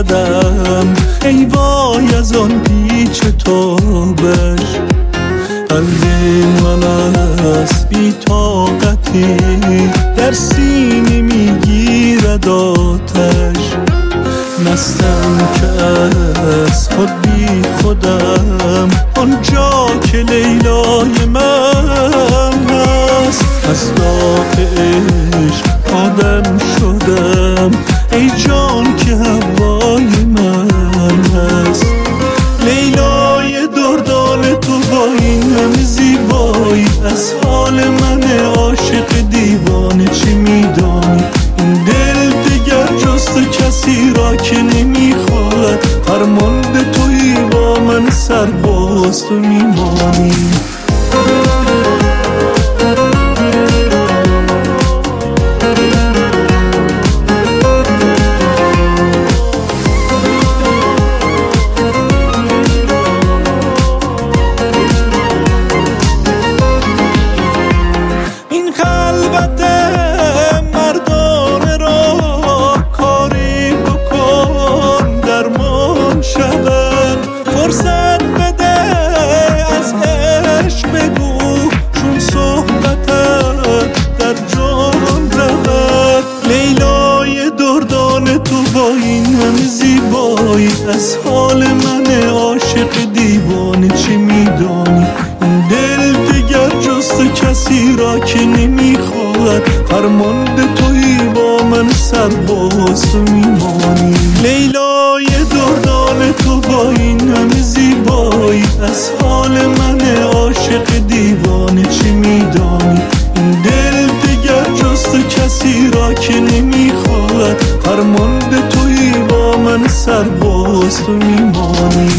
زدم، ای وای از آن پیچ تابش. قلب من از بی طاقتی در سینه میگیرد آتش. مستم که از خود بی خودم، آنجا که لیلای من هست. از داغ عشق آدم شدم، ای جان که هوای من هست. لیلای دردان تو با این همه زیبایی، از حال من عاشق دیوانه چه میدانی؟ این دل دیگر جز تو کسی را که نمیخواهد، فرمانده تویی با من سرباز تو میمانی. مردانه را کاری بکن درمان شود، فرصت بده از عشق بگو، چون صحبتت در جان رود. لیلای دردان تو با این همه زیبایی، از حال من عاشق دیوانه چه میدانی؟ این دل دیگر جز تو کسی را که نمیخواهد، فرمانده تویی با من سرباز تو میمانی. لیلای دردان تو با این همه زیبایی، از حال من عاشق دیوانه چه میدانی؟ این دل دیگر جز تو کسی را که نمیخواهد، فرمانده تویی با من سرباز تو میمانی.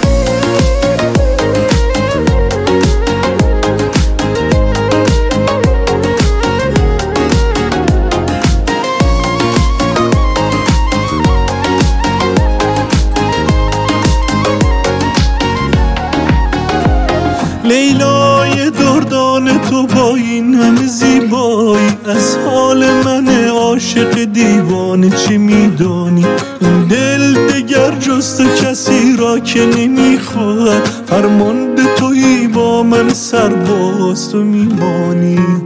لیلای دردان تو با این همه زیبایی، از حال من عاشق دیوانه چه میدانی؟ این دل دیگر جز تو کسی را که نمیخواهد، فرمانده تویی با من سرباز تو میمانی.